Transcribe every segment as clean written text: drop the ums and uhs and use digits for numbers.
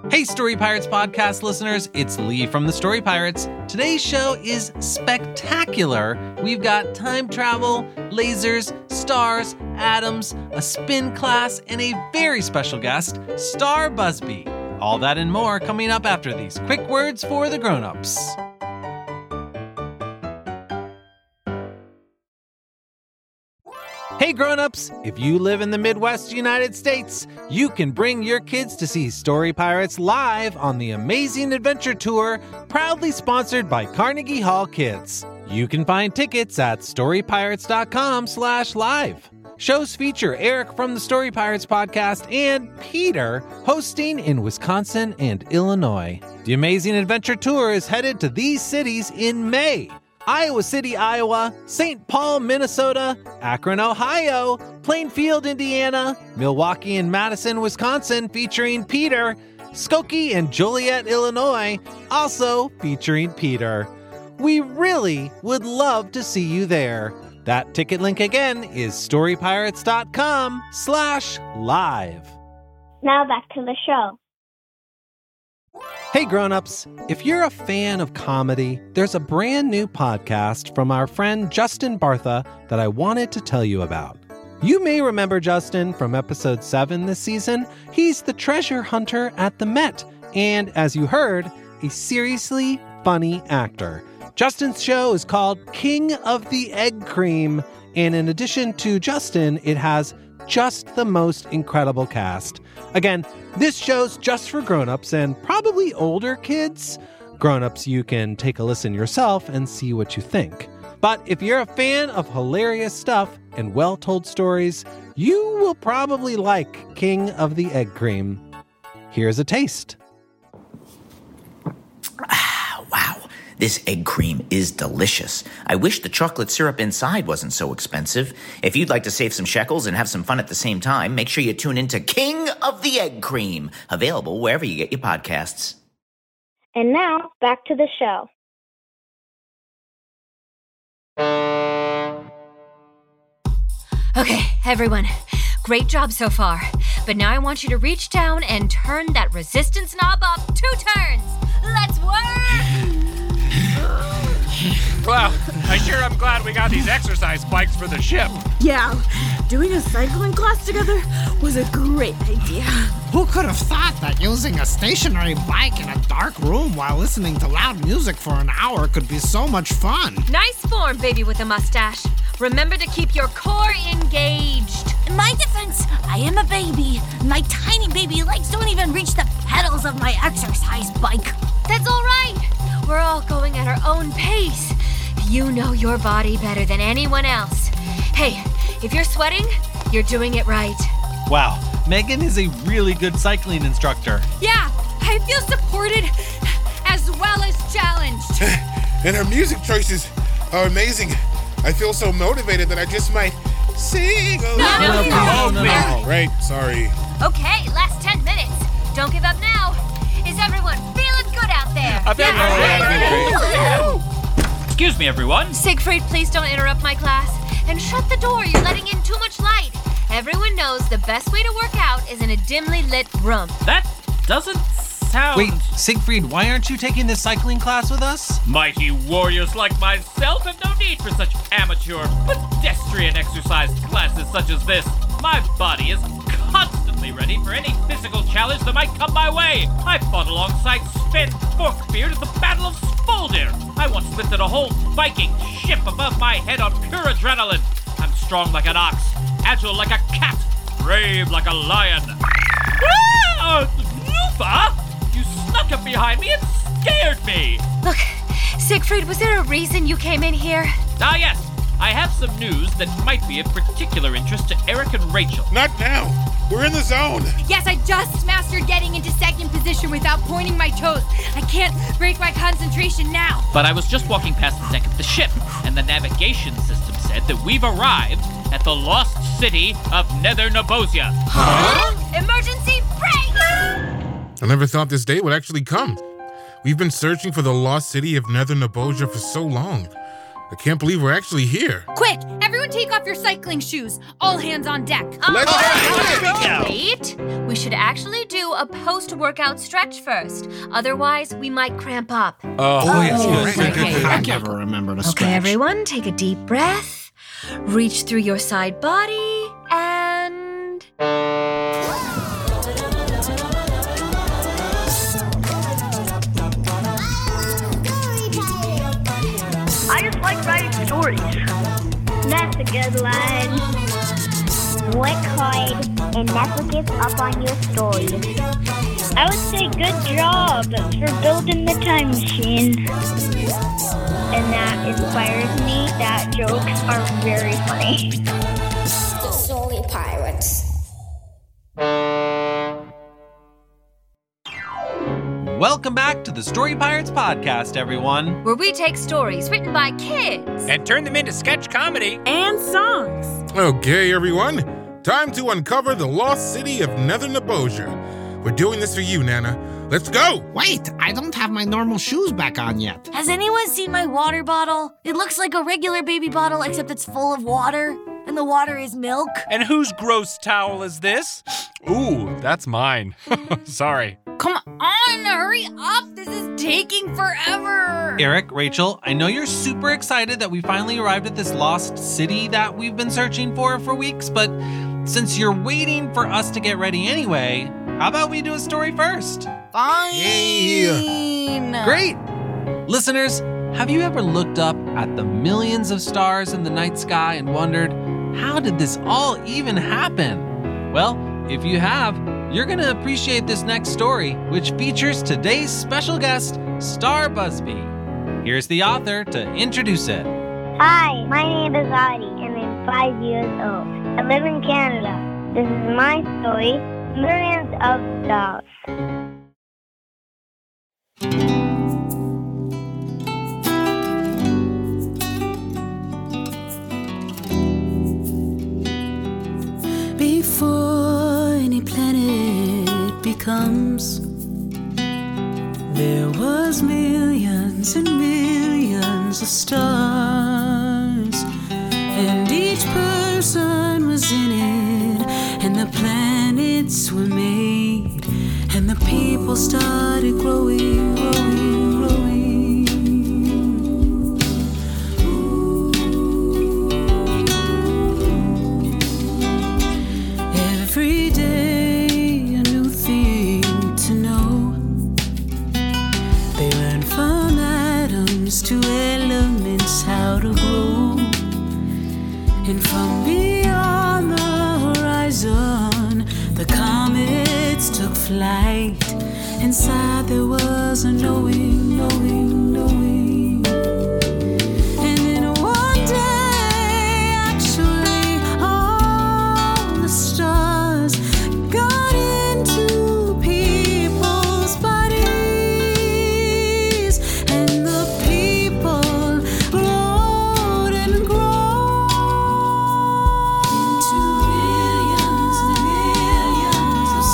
Hey, Story Pirates podcast listeners, it's Lee from the Story Pirates. Today's show is spectacular. We've got time travel, lasers, stars, atoms, a spin class, and a very special guest, Star Busby. All that and more coming up after these quick words for the grown-ups. Hey grown-ups, if you live in the Midwest United States, you can bring your kids to see Story Pirates live on the Amazing Adventure Tour, proudly sponsored by Carnegie Hall Kids. You can find tickets at storypirates.com/live. Shows feature Eric from the Story Pirates podcast and Peter hosting in Wisconsin and Illinois. The Amazing Adventure Tour is headed to these cities in May: Iowa City, Iowa, St. Paul, Minnesota, Akron, Ohio, Plainfield, Indiana, Milwaukee and Madison, Wisconsin, featuring Peter, Skokie and Joliet, Illinois, also featuring Peter. We really would love to see you there. That ticket link again is storypirates.com/live. Now back to the show. Hey grown-ups, if you're a fan of comedy, there's a brand new podcast from our friend Justin Bartha that I wanted to tell you about. You may remember Justin from episode 7 this season. He's the treasure hunter at the Met, and as you heard, a seriously funny actor. Justin's show is called King of the Egg Cream, and in addition to Justin, it has just the most incredible cast. Again, this show's just for grown-ups and probably older kids. Grown-ups, you can take a listen yourself and see what you think. But if you're a fan of hilarious stuff and well-told stories, you will probably like King of the Egg Cream. Here's a taste. Wow. This egg cream is delicious. I wish the chocolate syrup inside wasn't so expensive. If you'd like to save some shekels and have some fun at the same time, make sure you tune into King of the Egg Cream, available wherever you get your podcasts. And now, back to the show. Okay, everyone. Great job so far. But now I want you to reach down and turn that resistance knob up 2 turns. Let's work! Well, I sure am glad we got these exercise bikes for the ship. Yeah, doing a cycling class together was a great idea. Who could have thought that using a stationary bike in a dark room while listening to loud music for an hour could be so much fun? Nice form, baby with a mustache. Remember to keep your core engaged. In my defense, I am a baby. My tiny baby legs don't even reach the pedals of my exercise bike. That's all right. We're all going at our own pace. You know your body better than anyone else. Hey, if you're sweating, you're doing it right. Wow, Megan is a really good cycling instructor. Yeah, I feel supported as well as challenged. And her music choices are amazing. I feel so motivated that I just might sing along. No. Right, sorry. Okay, last 10 minutes. Don't give up now. Is everyone feeling good out there? Excuse me, everyone. Siegfried, please don't interrupt my class. And shut the door. You're letting in too much light. Everyone knows the best way to work out is in a dimly lit room. That doesn't sound... Wait, Siegfried, why aren't you taking this cycling class with us? Mighty warriors like myself have no need for such amateur, pedestrian exercise classes such as this. My body is constantly ready for any physical challenge that might come my way. I fought alongside Sven Forkbeard at the Battle of Spoldir. I once lifted a whole Viking ship above my head on pure adrenaline. I'm strong like an ox, agile like a cat, brave like a lion. Lufa! You snuck up behind me and scared me! Look, Siegfried, was there a reason you came in here? Ah, yes. I have some news that might be of particular interest to Eric and Rachel. Not now. We're in the zone. Yes, I just mastered getting into second position without pointing my toes. I can't break my concentration now. But I was just walking past the deck of the ship, and the navigation system said that we've arrived at the lost city of Nether Nabosia. Huh? Emergency brake! I never thought this day would actually come. We've been searching for the lost city of Nether Nabosia for so long. I can't believe we're actually here. Quick, everyone take off your cycling shoes. All hands on deck. Let's go! Wait, we should actually do a post-workout stretch first. Otherwise, we might cramp up. Yes. Okay. I never remember to stretch. Okay, everyone, take a deep breath. Reach through your side body and... I just like writing stories. That's a good line. Work hard and never give up on your stories. I would say good job for building the time machine. And that inspires me that jokes are very funny. The Story Pirates. Welcome back to the Story Pirates podcast, everyone. Where we take stories written by kids And turn them into sketch comedy. And songs. Okay, everyone. Time to uncover the lost city of Nether Nebosia. We're doing this for you, Nana. Let's go! Wait, I don't have my normal shoes back on yet. Has anyone seen my water bottle? It looks like a regular baby bottle, except it's full of water, and the water is milk. And whose gross towel is this? Ooh, that's mine. Sorry. Come on, hurry up. This is taking forever. Eric, Rachel, I know you're super excited that we finally arrived at this lost city that we've been searching for weeks, but since you're waiting for us to get ready anyway, how about we do a story first? Fine. Great! Listeners, have you ever looked up at the millions of stars in the night sky and wondered, how did this all even happen? Well, if you have, you're going to appreciate this next story, which features today's special guest, Star Busby. Here's the author to introduce it. Hi, my name is Adi, and I'm 5 years old. I live in Canada. This is my story, Millions of Stars. Before any planet becomes, there was millions and millions of stars, and each person was in it, and the planets were made, and the people started growing, growing, growing. Every day a new thing to know. They learn from atoms to elements how to grow. And from beyond the horizon, the comets took flight. Inside there was a knowing, knowing, knowing. And in one day, actually, all the stars got into people's bodies, and the people glowed and glowed into millions and millions of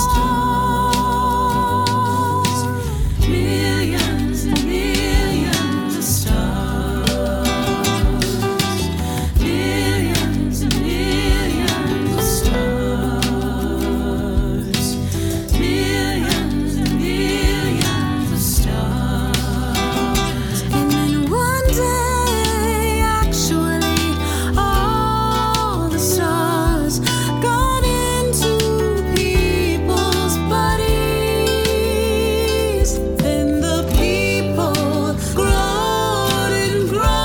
stars, millions and millions of stars, millions and millions of stars, millions and millions of stars. And then one day, actually, all the stars got into people's bodies. Then the people glowed and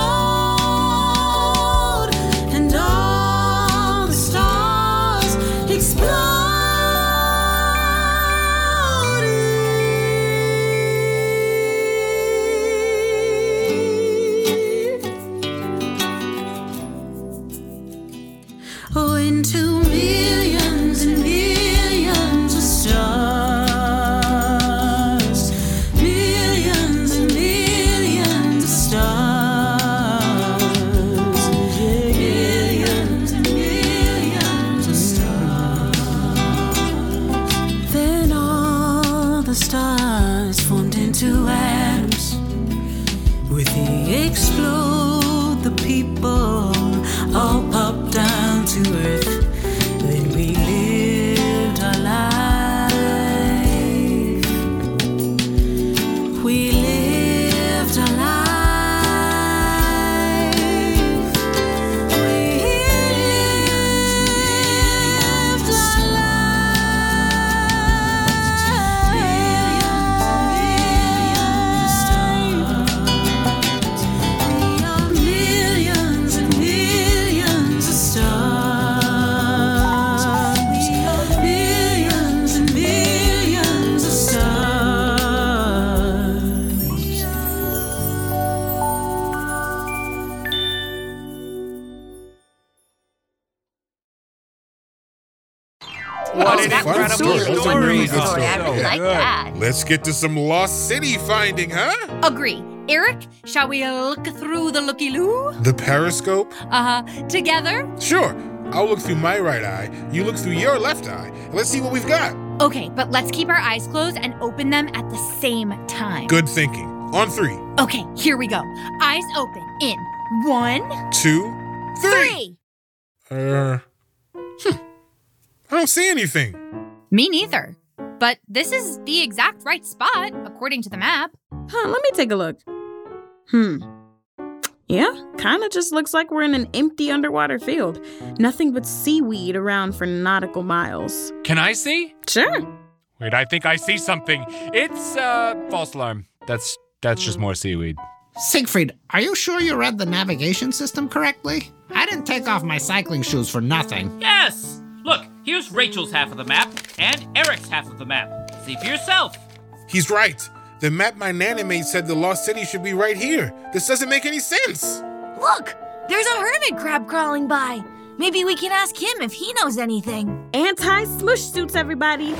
glowed, and all the stars exploded. Oh, into millions and millions of stars, millions and millions of stars, millions and millions of stars. Then all the stars formed into atoms. With the explode, the people all popped down to earth. Then we lived our life. We lived our life. What an incredible story. I really like that. Let's get to some Lost City finding, huh? Agree. Eric, shall we look through the looky-loo? The periscope? Together? Sure. I'll look through my right eye, you look through your left eye. Let's see what we've got. Okay, but let's keep our eyes closed and open them at the same time. Good thinking. On 3. Okay, here we go. Eyes open. In 1, 2, 3. 3. I don't see anything. Me neither. But this is the exact right spot, according to the map. Let me take a look. Yeah, kind of just looks like we're in an empty underwater field. Nothing but seaweed around for nautical miles. Can I see? Sure. Wait, I think I see something. It's, false alarm. That's just more seaweed. Siegfried, are you sure you read the navigation system correctly? I didn't take off my cycling shoes for nothing. Yes! Look, here's Rachel's half of the map and Eric's half of the map. See for yourself. He's right. The map my Nana made said the Lost City should be right here. This doesn't make any sense. Look, there's a hermit crab crawling by. Maybe we can ask him if he knows anything. Anti-smush suits, everybody.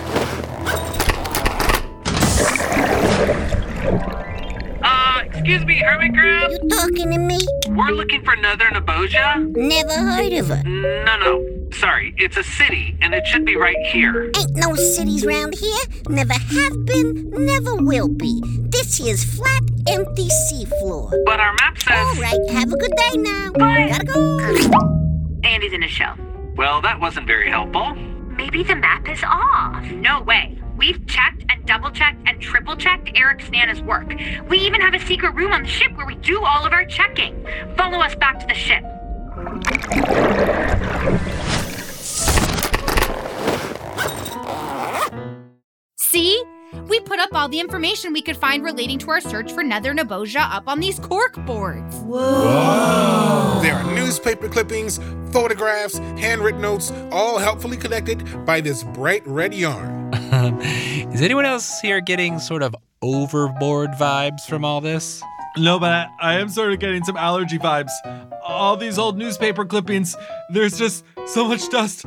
Excuse me, hermit crab? You talking to me? We're looking for Nether Nebosia? Never heard of her. No. Sorry, it's a city, and it should be right here. Ain't no cities round here. Never have been, never will be. This here's flat, empty seafloor. But our map says... All right, have a good day now. Bye. Gotta go. Andy's in a shell. Well, that wasn't very helpful. Maybe the map is off. No way. We've checked and double-checked and triple-checked Eric's Nana's work. We even have a secret room on the ship where we do all of our checking. Follow us back to the ship. See? We put up all the information we could find relating to our search for Nether Nebosia up on these cork boards. Whoa! There are newspaper clippings, photographs, handwritten notes, all helpfully connected by this bright red yarn. Is anyone else here getting sort of overboard vibes from all this? No, but I am sort of getting some allergy vibes. All these old newspaper clippings, there's just so much dust.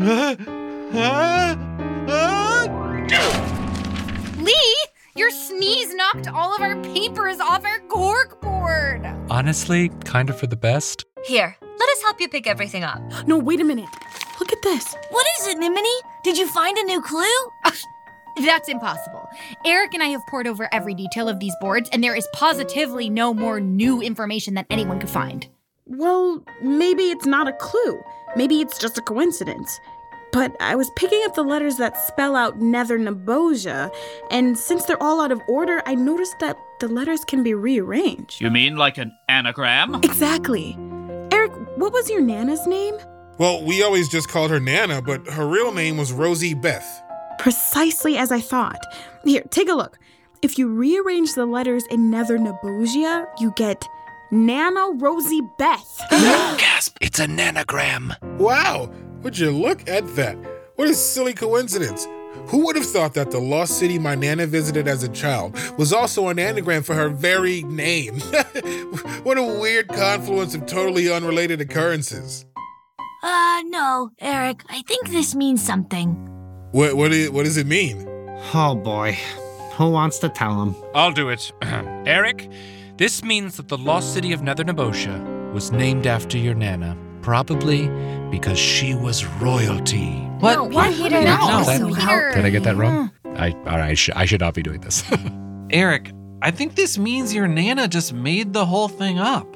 Lee, your sneeze knocked all of our papers off our cork board. Honestly, kind of for the best. Here, let us help you pick everything up. No, wait a minute. Look at this. What is it, Nimini? Did you find a new clue? That's impossible. Eric and I have pored over every detail of these boards, and there is positively no more new information that anyone could find. Well, maybe it's not a clue. Maybe it's just a coincidence. But I was picking up the letters that spell out Nether Nebosia, and since they're all out of order, I noticed that the letters can be rearranged. You mean like an anagram? Exactly. Eric, what was your Nana's name? Well, we always just called her Nana, but her real name was Rosie Beth. Precisely as I thought. Here, take a look. If you rearrange the letters in Nether Nebosia, you get Nana Rosie Beth. Gasp! It's a nanagram. Wow! Would you look at that? What a silly coincidence. Who would have thought that the lost city my Nana visited as a child was also an anagram for her very name? What a weird confluence of totally unrelated occurrences. No, Eric, I think this means something. What does it mean? Oh boy. Who wants to tell him? I'll do it. Eric, this means that the lost city of Nether Nebosia was named after your Nana. Probably because she was royalty. What? No, what? Peter, Did I get that wrong? I should not be doing this. Eric, I think this means your Nana just made the whole thing up.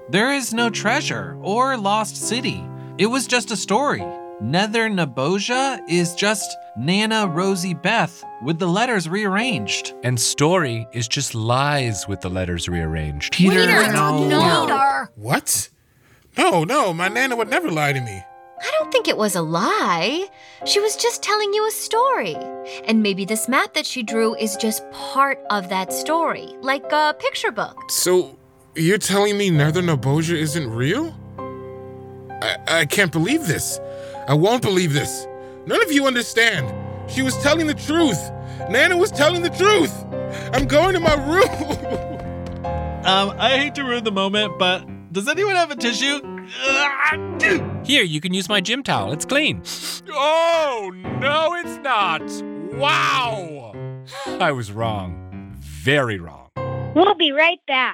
There is no treasure or lost city. It was just a story. Nether Neboja is just Nana Rosie Beth with the letters rearranged. And story is just lies with the letters rearranged. Peter, No. What? No, my Nana would never lie to me. I don't think it was a lie. She was just telling you a story. And maybe this map that she drew is just part of that story, like a picture book. So, you're telling me Nether Neboja isn't real? I can't believe this. I won't believe this. None of you understand. She was telling the truth. Nana was telling the truth. I'm going to my room. I hate to ruin the moment, but does anyone have a tissue? Here, you can use my gym towel. It's clean. Oh, no, it's not. Wow. I was wrong. Very wrong. We'll be right back.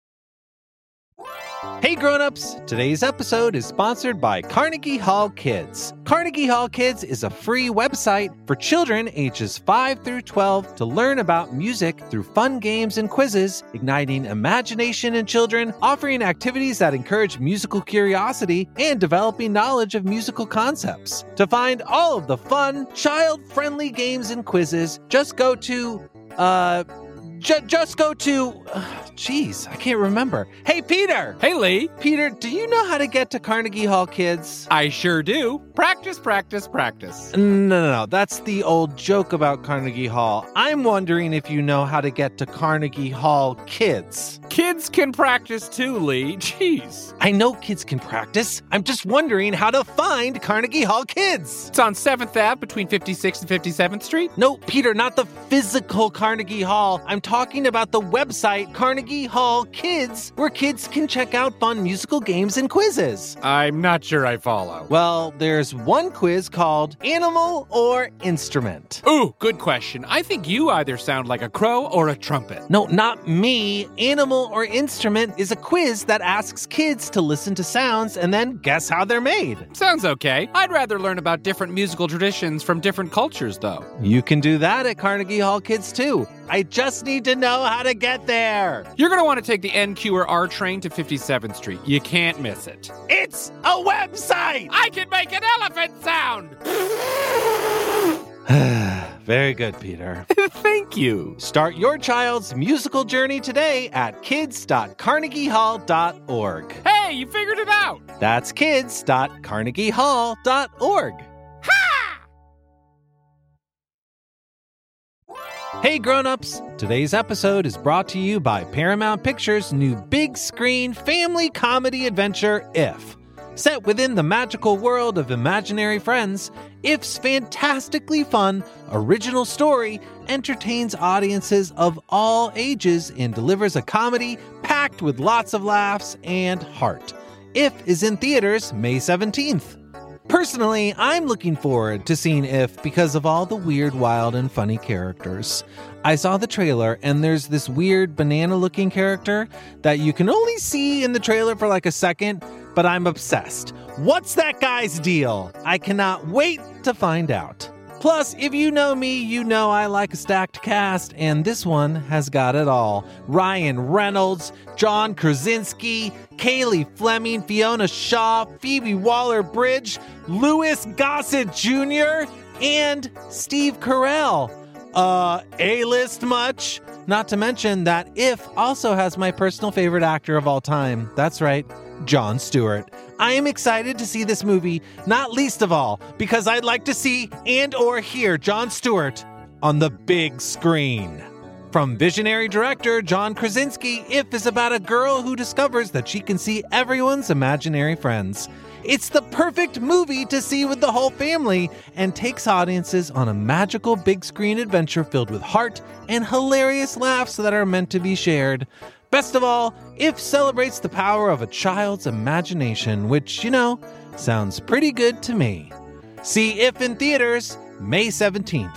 Hey grown-ups, today's episode is sponsored by Carnegie Hall Kids. Carnegie Hall Kids is a free website for children ages 5 through 12 to learn about music through fun games and quizzes, igniting imagination in children, offering activities that encourage musical curiosity, and developing knowledge of musical concepts. To find all of the fun, child-friendly games and quizzes, just go to, Jeez, I can't remember. Hey, Peter! Hey, Lee. Peter, do you know how to get to Carnegie Hall Kids? I sure do. Practice, practice, practice. No. That's the old joke about Carnegie Hall. I'm wondering if you know how to get to Carnegie Hall Kids. Kids can practice too, Lee. Jeez. I know kids can practice. I'm just wondering how to find Carnegie Hall Kids. It's on 7th Ave between 56th and 57th Street. No, Peter, not the physical Carnegie Hall. I'm talking about the website Carnegie Hall Kids, where kids can check out fun musical games and quizzes. I'm not sure I follow. Well, there's one quiz called Animal or Instrument. Ooh, good question. I think you either sound like a crow or a trumpet. No, not me. Animal or Instrument is a quiz that asks kids to listen to sounds and then guess how they're made. Sounds okay. I'd rather learn about different musical traditions from different cultures, though. You can do that at Carnegie Hall Kids, too. I just need to know how to get there. You're going to want to take the NQ or R train to 57th Street. You can't miss it. It's a website! I can make an elephant sound! Very good, Peter. Thank you. Start your child's musical journey today at kids.carnegiehall.org. Hey, you figured it out! That's kids.carnegiehall.org. Hey grown-ups, today's episode is brought to you by Paramount Pictures' new big screen family comedy adventure, If. Set within the magical world of imaginary friends, If's fantastically fun, original story entertains audiences of all ages and delivers a comedy packed with lots of laughs and heart. If is in theaters May 17th. Personally, I'm looking forward to seeing If because of all the weird, wild, and funny characters. I saw the trailer, and there's this weird banana-looking character that you can only see in the trailer for like a second, but I'm obsessed. What's that guy's deal? I cannot wait to find out. Plus, if you know me, you know I like a stacked cast, and this one has got it all. Ryan Reynolds, John Krasinski, Kaylee Fleming, Fiona Shaw, Phoebe Waller-Bridge, Louis Gossett Jr., and Steve Carell. A-list much? Not to mention that If also has my personal favorite actor of all time. That's right, Jon Stewart. I am excited to see this movie, not least of all, because I'd like to see and or hear Jon Stewart on the big screen. From visionary director John Krasinski, If is about a girl who discovers that she can see everyone's imaginary friends. It's the perfect movie to see with the whole family and takes audiences on a magical big screen adventure filled with heart and hilarious laughs that are meant to be shared. Best of all, If celebrates the power of a child's imagination, which, you know, sounds pretty good to me. See If in theaters May 17th.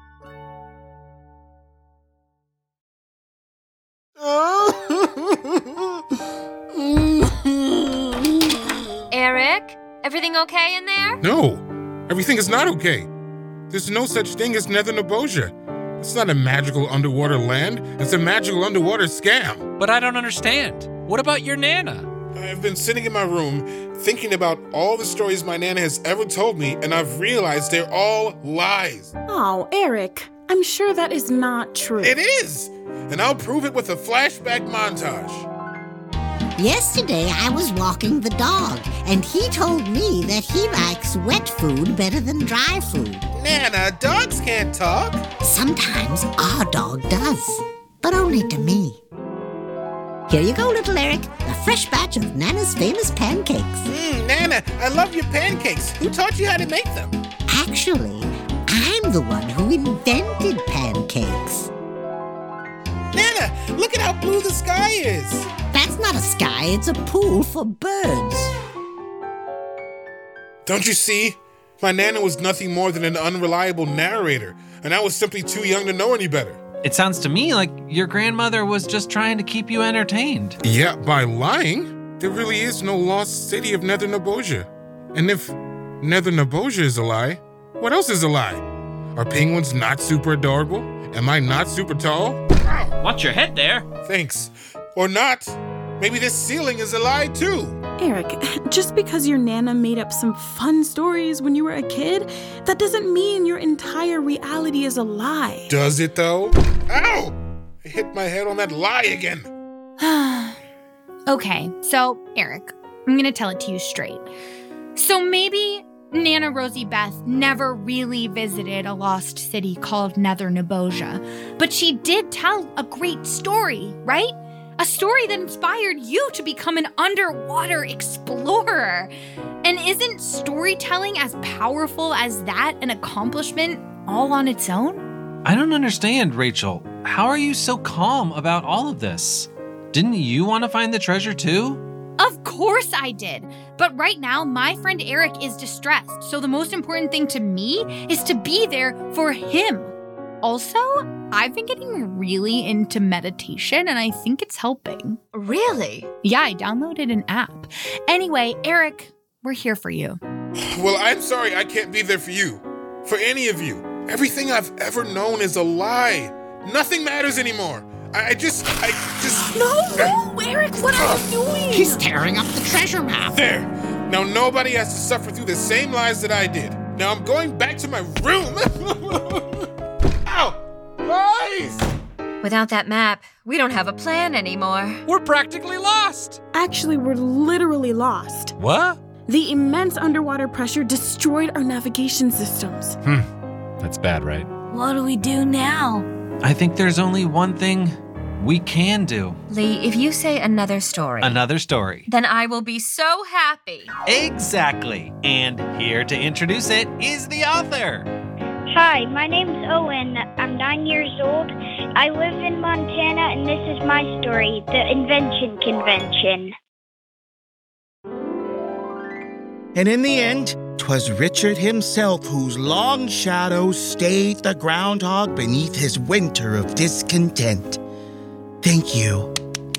Eric, everything okay in there? No, everything is not okay. There's no such thing as Nether Neboja. It's not a magical underwater land. It's a magical underwater scam. But I don't understand. What about your Nana? I've been sitting in my room thinking about all the stories my Nana has ever told me, and I've realized they're all lies. Oh, Eric, I'm sure that is not true. It is! And I'll prove it with a flashback montage. Yesterday, I was walking the dog, and he told me that he likes wet food better than dry food. Nana, dogs can't talk. Sometimes our dog does, but only to me. Here you go, little Eric, a fresh batch of Nana's famous pancakes. Nana, I love your pancakes. Who taught you how to make them? Actually, I'm the one who invented pancakes. Nana, look at how blue the sky is. That's not a sky, it's a pool for birds. Don't you see? My Nana was nothing more than an unreliable narrator, and I was simply too young to know any better. It sounds to me like your grandmother was just trying to keep you entertained. Yeah, by lying, there really is no lost city of Nether Nebosia. And if Nether Nebosia is a lie, what else is a lie? Are penguins not super adorable? Am I not super tall? Watch your head there. Thanks. Or not. Maybe this ceiling is a lie too. Eric, just because your Nana made up some fun stories when you were a kid, that doesn't mean your entire reality is a lie. Does it though? Ow! I hit my head on that lie again. Okay, so, Eric, I'm gonna tell it to you straight. So maybe Nana Rosie Beth never really visited a lost city called Nether Nebosia, but she did tell a great story, right? A story that inspired you to become an underwater explorer. And isn't storytelling as powerful as that an accomplishment all on its own? I don't understand, Rachel. How are you so calm about all of this? Didn't you want to find the treasure too? Of course I did. But right now, my friend Eric is distressed. So the most important thing to me is to be there for him. Also, I've been getting really into meditation and I think it's helping. Really? Yeah, I downloaded an app. Anyway, Eric, we're here for you. Well, I'm sorry I can't be there for you. For any of you. Everything I've ever known is a lie. Nothing matters anymore. I just... No, Eric, what are you doing? He's tearing up the treasure map. There. Now nobody has to suffer through the same lies that I did. Now I'm going back to my room. Ow! Lies! Without that map, we don't have a plan anymore. We're practically lost. Actually, we're literally lost. What? The immense underwater pressure destroyed our navigation systems. That's bad, right? What do we do now? I think there's only one thing we can do. Lee, if you say another story, Then I will be so happy. Exactly. And here to introduce it is the author. Hi, my name's Owen. I'm 9 years old. I live in Montana, and this is my story, The Invention Convention. And in the end, 'twas Richard himself whose long shadow stayed the groundhog beneath his winter of discontent. Thank you.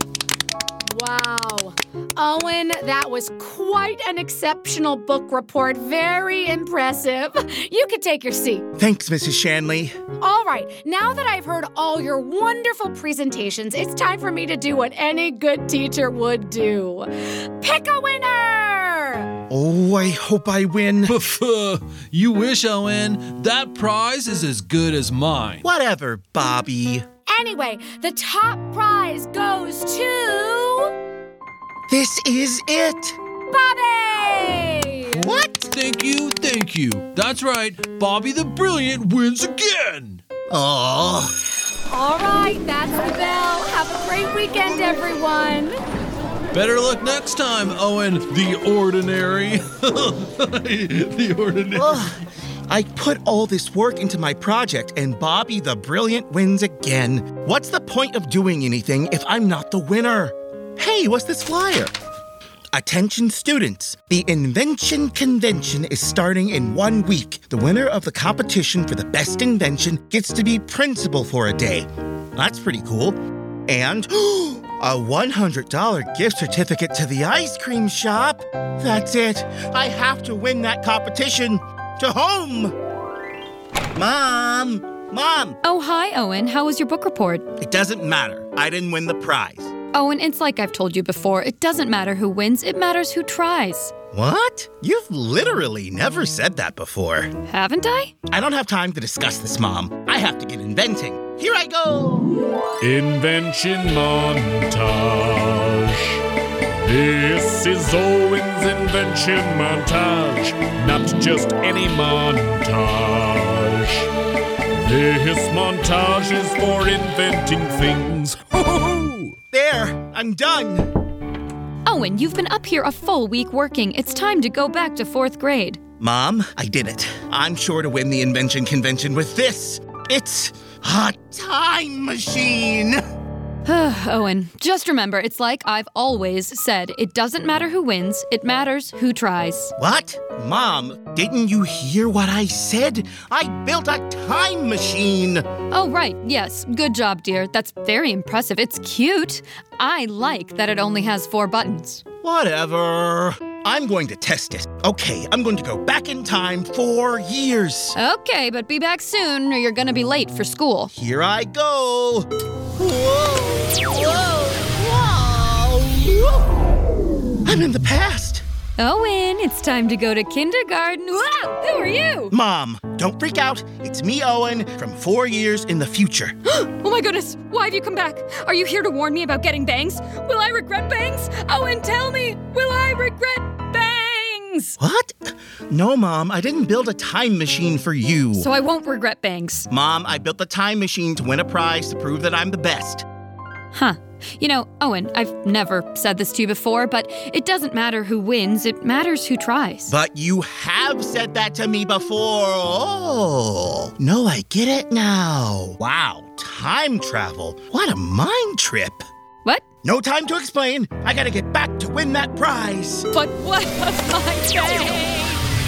Wow. Owen, that was quite an exceptional book report. Very impressive. You can take your seat. Thanks, Mrs. Shanley. All right, now that I've heard all your wonderful presentations, it's time for me to do what any good teacher would do. Pick a winner! Oh, I hope I win. You wish, Owen. That prize is as good as mine. Whatever, Bobby. Anyway, the top prize goes to... This is it. Bobby! What? Thank you. That's right. Bobby the Brilliant wins again. Oh. All right, that's the bell. Have a great weekend, everyone. Better luck next time, Owen the Ordinary. The Ordinary. Ugh. I put all this work into my project, and Bobby the Brilliant wins again. What's the point of doing anything if I'm not the winner? Hey, what's this flyer? Attention students, the Invention Convention is starting in 1 week. The winner of the competition for the best invention gets to be principal for a day. That's pretty cool. And a $100 gift certificate to the ice cream shop. That's it. I have to win that competition. To home! Mom! Oh, hi, Owen. How was your book report? It doesn't matter. I didn't win the prize. Owen, it's like I've told you before. It doesn't matter who wins. It matters who tries. What? You've literally never said that before. Haven't I? I don't have time to discuss this, Mom. I have to get inventing. Here I go! Invention montage. This is Owen's invention montage. Not just any montage. This montage is for inventing things. There, I'm done. Owen, you've been up here a full week working. It's time to go back to 4th grade. Mom, I did it. I'm sure to win the invention convention with this. It's a time machine. Owen, just remember, it's like I've always said. It doesn't matter who wins. It matters who tries. What? Mom, didn't you hear what I said? I built a time machine. Oh, right. Yes. Good job, dear. That's very impressive. It's cute. I like that it only has 4 buttons. Whatever. I'm going to test it. Okay, I'm going to go back in time 4 years. Okay, but be back soon or you're going to be late for school. Here I go. Whoa! I'm in the past. Owen, it's time to go to kindergarten. Wow, who are you? Mom, don't freak out. It's me, Owen, from 4 years in the future. Oh my goodness, why have you come back? Are you here to warn me about getting bangs? Will I regret bangs? Owen, tell me, will I regret bangs? What? No, Mom, I didn't build a time machine for you. So I won't regret bangs. Mom, I built the time machine to win a prize to prove that I'm the best. Huh. You know, Owen, I've never said this to you before, but it doesn't matter who wins, it matters who tries. But you have said that to me before. Oh, no, I get it now. Wow, time travel. What a mind trip. What? No time to explain. I gotta get back to win that prize. But what of my day?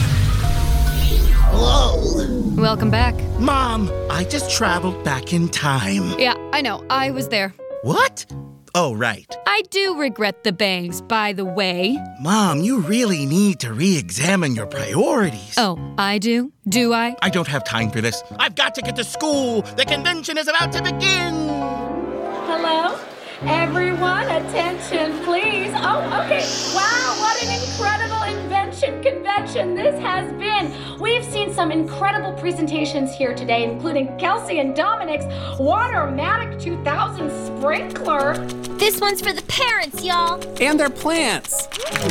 Whoa. Welcome back. Mom, I just traveled back in time. Yeah, I know. I was there. What? Oh, right. I do regret the bangs, by the way. Mom, you really need to re-examine your priorities. Oh, I do? Do I? I don't have time for this. I've got to get to school. The convention is about to begin. Hello? Everyone, attention, please. Oh, okay. Wow, what an incredible invention convention this has been. We've seen some incredible presentations here today, including Kelsey and Dominic's Watermatic 2000 sprinkler. This one's for the parents, y'all. And their plants.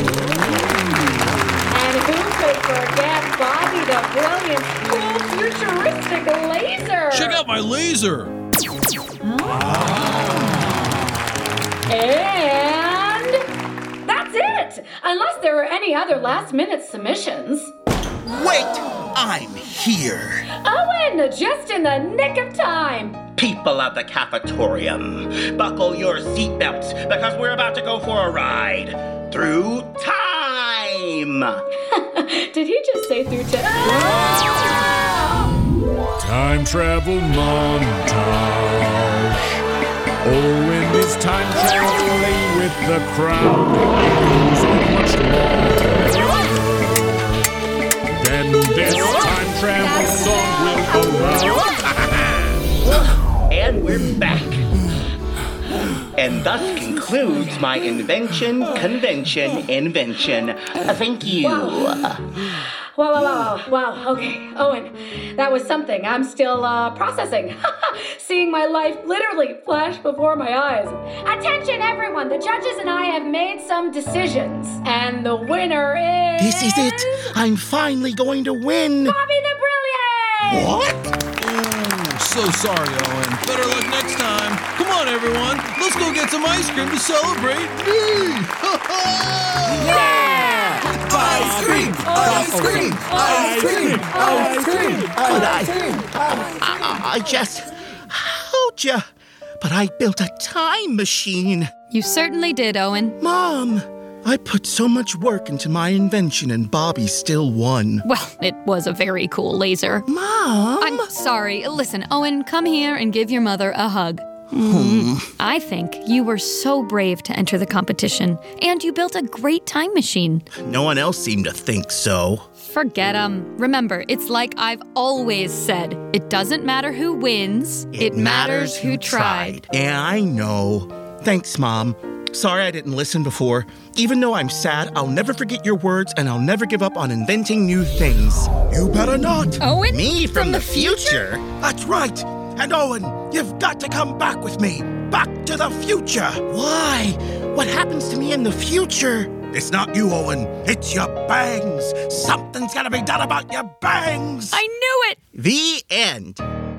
And who could forget Bobby the Brilliant cool futuristic laser? Check out my laser. And that's it! Unless there are any other last-minute submissions. Wait! I'm here. Owen, just in the nick of time. People of the cafetorium, buckle your seatbelts because we're about to go for a ride through time. Did he just say through time? Time travel montage. Owen is time traveling with the crowd. So much more. Then this time travel song will go round. And we're back. And thus concludes my invention, convention, invention. Thank you. Wow. Okay, Owen, that was something. I'm still processing. Seeing my life literally flash before my eyes. Attention, everyone. The judges and I have made some decisions. And the winner is... This is it. I'm finally going to win. Bobby the Brilliant! What? So sorry, Owen. Better luck next time. Come on, everyone. Let's go get some ice cream to celebrate me. Yeah! Ice cream! Ice cream! Ice cream! Ice cream! I just... How'd ya? But I built a time machine. You certainly did, Owen. Mom, I put so much work into my invention and Bobby still won. Well, it was a very cool laser. Mom! I'm sorry. Listen, Owen, come here and give your mother a hug. I think you were so brave to enter the competition, and you built a great time machine. No one else seemed to think so. Forget 'em. Remember, it's like I've always said. It doesn't matter who wins. It matters who tried. Yeah, I know. Thanks, Mom. Sorry I didn't listen before. Even though I'm sad, I'll never forget your words and I'll never give up on inventing new things. You better not. Owen? Me from the future? That's right. And Owen, you've got to come back with me. Back to the future. Why? What happens to me in the future? It's not you, Owen. It's your bangs. Something's gotta be done about your bangs. I knew it. The end.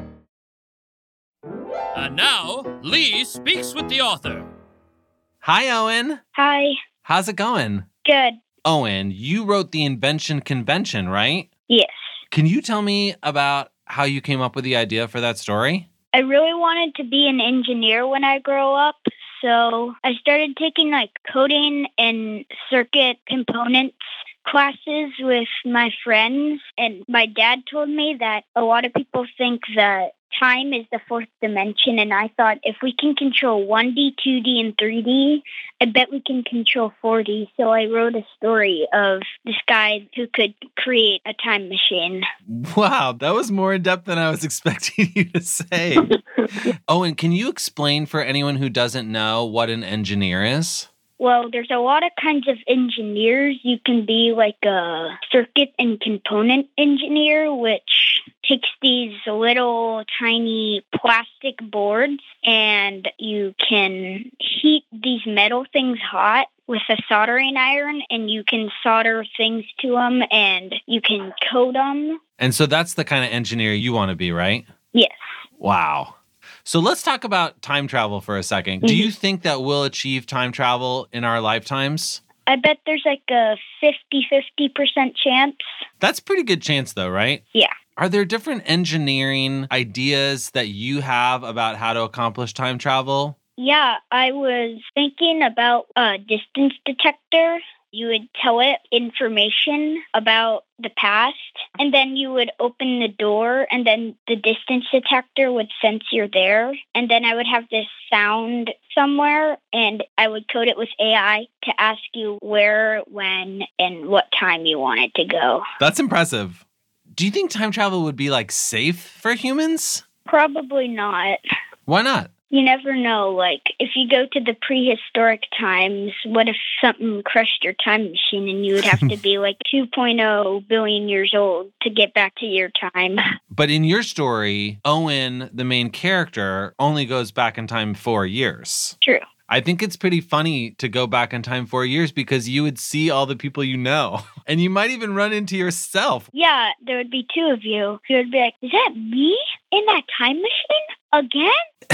And now, Lee speaks with the author. Hi, Owen. Hi. How's it going? Good. Owen, you wrote the Invention Convention, right? Yes. Can you tell me about how you came up with the idea for that story? I really wanted to be an engineer when I grow up, so I started taking coding and circuit components classes with my friends, and my dad told me that a lot of people think that time is the fourth dimension, and I thought if we can control 1D, 2D, and 3D, I bet we can control 4D. So I wrote a story of this guy who could create a time machine. Wow, that was more in depth than I was expecting you to say. Owen, can you explain for anyone who doesn't know what an engineer is? Well, there's a lot of kinds of engineers. You can be like a circuit and component engineer, which takes these little tiny plastic boards and you can heat these metal things hot with a soldering iron and you can solder things to them and you can code them. And so that's the kind of engineer you want to be, right? Yes. Wow. So let's talk about time travel for a second. Mm-hmm. Do you think that we'll achieve time travel in our lifetimes? I bet there's like a 50% chance. That's a pretty good chance though, right? Yeah. Are there different engineering ideas that you have about how to accomplish time travel? Yeah, I was thinking about a distance detector. You would tell it information about the past, and then you would open the door, and then the distance detector would sense you're there. And then I would have this sound somewhere, and I would code it with AI to ask you where, when, and what time you want it to go. That's impressive. Do you think time travel would be safe for humans? Probably not. Why not? You never know. If you go to the prehistoric times, what if something crushed your time machine and you would have to be 2.0 billion years old to get back to your time? But in your story, Owen, the main character, only goes back in time 4 years. True. I think it's pretty funny to go back in time 4 years because you would see all the people you know. And you might even run into yourself. Yeah, there would be two of you. You would be like, is that me in that time machine again?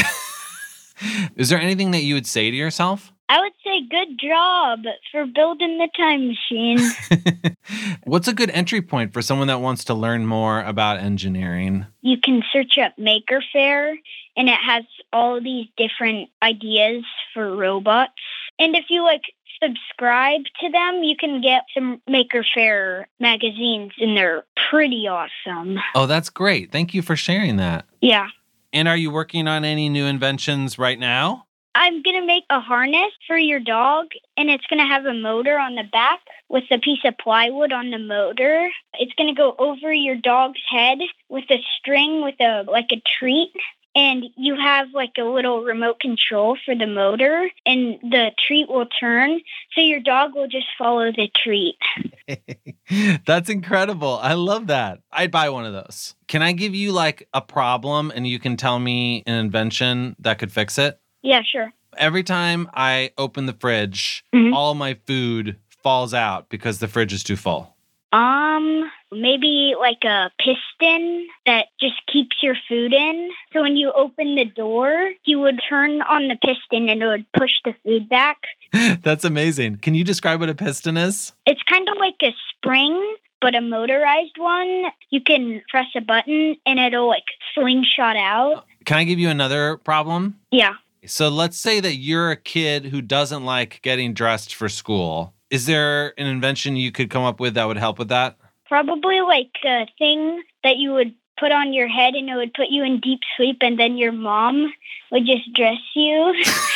Is there anything that you would say to yourself? I would say good job for building the time machine. What's a good entry point for someone that wants to learn more about engineering? You can search up Maker Faire, and it has all these different ideas for robots. And if you subscribe to them, you can get some Maker Faire magazines, and they're pretty awesome. Oh, that's great. Thank you for sharing that. Yeah. And are you working on any new inventions right now? I'm going to make a harness for your dog, and it's going to have a motor on the back with a piece of plywood on the motor. It's going to go over your dog's head with a string with a treat. And you have a little remote control for the motor, and the treat will turn, so your dog will just follow the treat. That's incredible. I love that. I'd buy one of those. Can I give you a problem and you can tell me an invention that could fix it? Yeah, sure. Every time I open the fridge, all my food falls out because the fridge is too full. Maybe a piston that just keeps your food in. So when you open the door, you would turn on the piston and it would push the food back. That's amazing. Can you describe what a piston is? It's kind of like a spring, but a motorized one. You can press a button and it'll slingshot out. Can I give you another problem? Yeah. So let's say that you're a kid who doesn't like getting dressed for school. Is there an invention you could come up with that would help with that? Probably a thing that you would put on your head and it would put you in deep sleep, and then your mom would just dress you.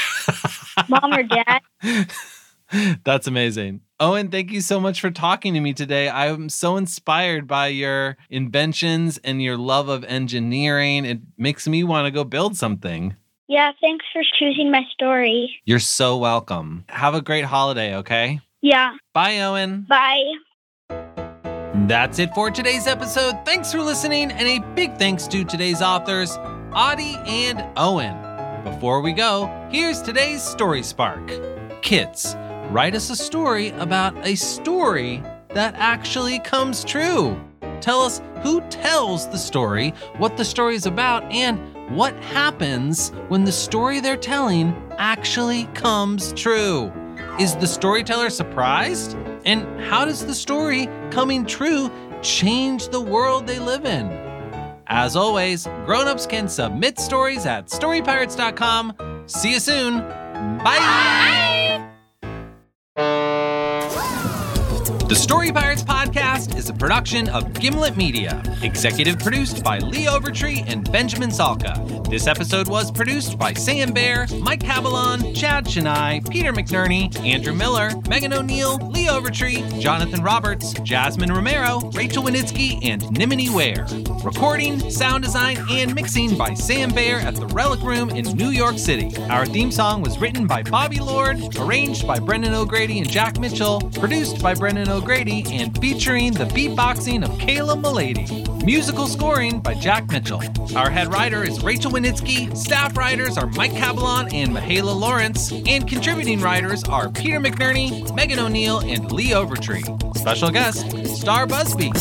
Mom or dad. That's amazing. Owen, thank you so much for talking to me today. I'm so inspired by your inventions and your love of engineering. It makes me want to go build something. Yeah, thanks for choosing my story. You're so welcome. Have a great holiday, okay? Yeah. Bye, Owen. Bye. That's it for today's episode. Thanks for listening, and a big thanks to today's authors, Audie and Owen. Before we go, here's today's Story Spark. Kids, write us a story about a story that actually comes true. Tell us who tells the story, what the story is about, and what happens when the story they're telling actually comes true. Is the storyteller surprised? And how does the story coming true change the world they live in? As always, grown-ups can submit stories at storypirates.com. See you soon. Bye! The Story Pirates podcast is a production of Gimlet Media, executive produced by Lee Overtree and Benjamin Salka. This episode was produced by Sam Baer, Mike Cabalon, Chad Chennai, Peter McNerney, Andrew Miller, Megan O'Neill, Lee Overtree, Jonathan Roberts, Jasmine Romero, Rachel Winitsky, and Nimini Ware. Recording, sound design, and mixing by Sam Baer at the Relic Room in New York City. Our theme song was written by Bobby Lord, arranged by Brendan O'Grady and Jack Mitchell, produced by Brendan O'Grady, and featuring the beatboxing of Kayla Milady. Musical scoring by Jack Mitchell. Our head writer is Rachel Winitsky, staff writers are Mike Cabalon and Mahala Lawrence, and contributing writers are Peter McNerney, Megan O'Neill, and Lee Overtree. Special guest, Star Busby.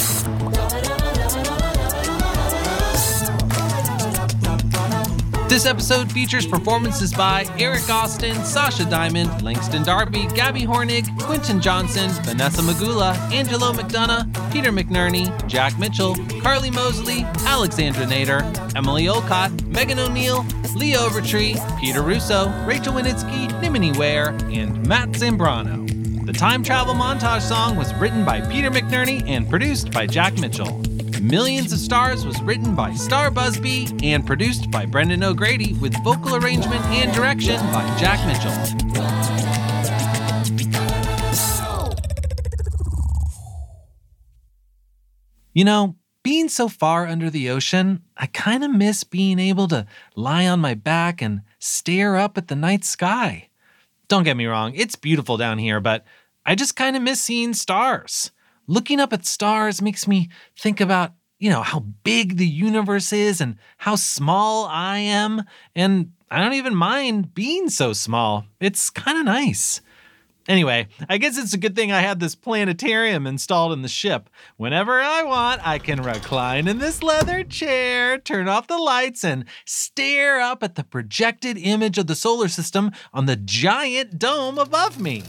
This episode features performances by Eric Austin, Sasha Diamond, Langston Darby, Gabby Hornig, Quentin Johnson, Vanessa Magula, Angelo McDonough, Peter McNerney, Jack Mitchell, Carly Mosley, Alexandra Nader, Emily Olcott, Megan O'Neill, Lee Overtree, Peter Russo, Rachel Winitsky, Nimini Ware, and Matt Zambrano. The time travel montage song was written by Peter McNerney and produced by Jack Mitchell. Millions of Stars was written by Star Busby and produced by Brendan O'Grady with vocal arrangement and direction by Jack Mitchell. You know, being so far under the ocean, I kind of miss being able to lie on my back and stare up at the night sky. Don't get me wrong, it's beautiful down here, but I just kind of miss seeing stars. Looking up at stars makes me think about, how big the universe is and how small I am. And I don't even mind being so small. It's kind of nice. Anyway, I guess it's a good thing I had this planetarium installed in the ship. Whenever I want, I can recline in this leather chair, turn off the lights, and stare up at the projected image of the solar system on the giant dome above me.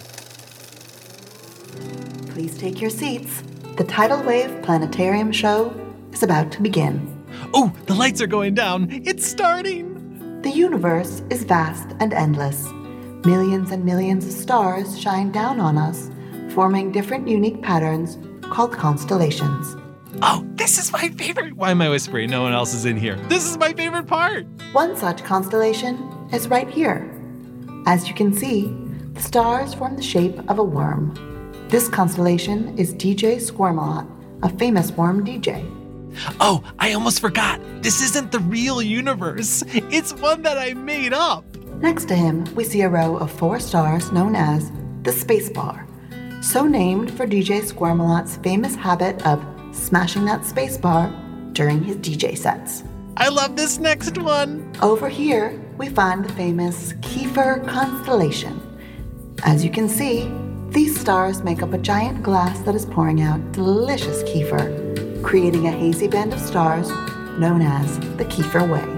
Please take your seats. The Tidal Wave Planetarium Show is about to begin. Oh, the lights are going down. It's starting. The universe is vast and endless. Millions and millions of stars shine down on us, forming different unique patterns called constellations. Oh, this is my favorite. Why am I whispering? No one else is in here. This is my favorite part. One such constellation is right here. As you can see, the stars form the shape of a worm. This constellation is DJ Squirmalot, a famous worm DJ. Oh, I almost forgot. This isn't the real universe. It's one that I made up. Next to him, we see a row of 4 stars known as the Space Bar, so named for DJ Squirmalot's famous habit of smashing that space bar during his DJ sets. I love this next one. Over here, we find the famous Kiefer constellation. As you can see, these stars make up a giant glass that is pouring out delicious kefir, creating a hazy band of stars known as the Kiefer Way.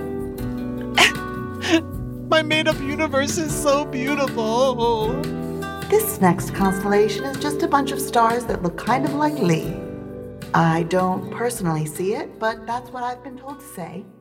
My made-up universe is so beautiful. This next constellation is just a bunch of stars that look kind of like Lee. I don't personally see it, but that's what I've been told to say.